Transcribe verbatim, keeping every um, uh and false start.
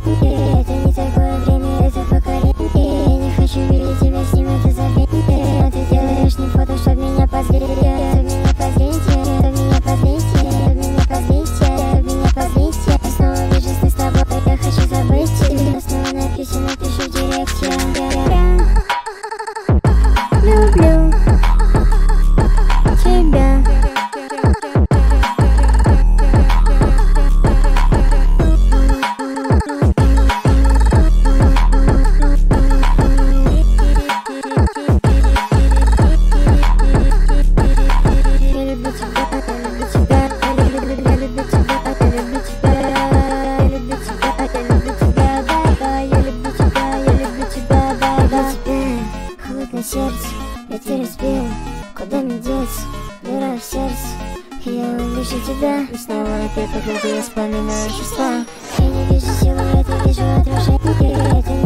Это не такое время, это покорение. Я не хочу видеть тебя с ним, это забей. Но ты делаешь не фото, чтоб меня позлить. Чтоб меня позлить, чтоб меня позлить, чтоб меня позлить, чтоб меня позлить. Я снова вижу сны с тобой, я хочу забыть. Тебе снова напишу, напишу в директе. Люблю тебя. Сердце, я тебя разбил, куда мне деться, дыра в сердце. Я увижу тебя, и снова опять погляди, я вспоминаю чувства. Я не вижу силуэта, вижу отражение.